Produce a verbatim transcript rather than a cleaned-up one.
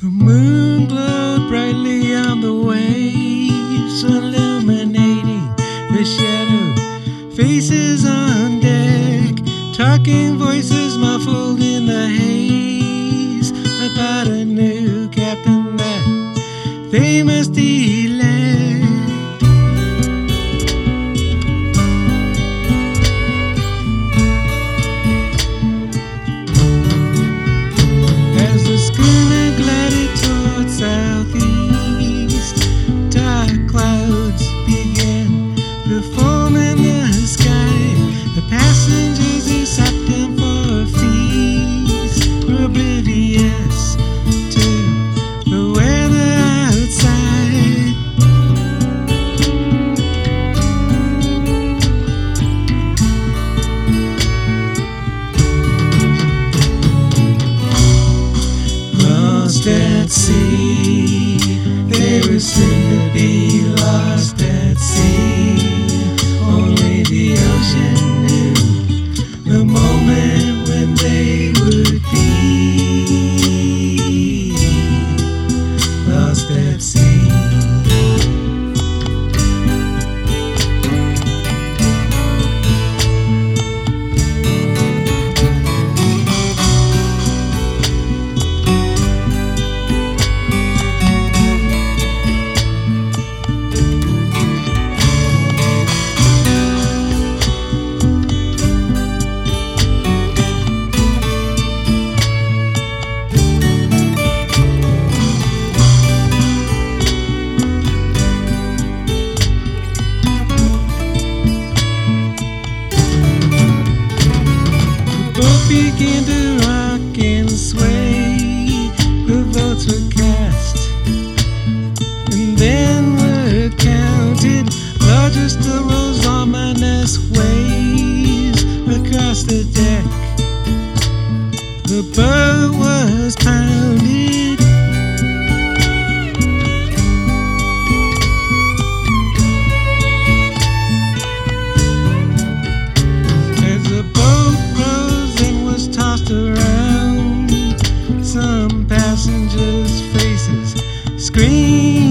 The moon glowed brightly on the waves, illuminating the shadowed faces on deck. Talking voices muffled in the haze about a new captain that they must elect. As the schooner glided toward southeast, dark clouds began to form in the sky. The passengers who sat down for a feast were oblivious to the weather outside. Lost at sea, they were soon to be lost at sea. Only the ocean knew the moment when they would be lost at sea. Began to rock and sway. The votes were cast and then were counted. Larger still rose ominous waves across the deck. The boat was pounded. As the boat rose and was tossed around, some passengers' faces screamed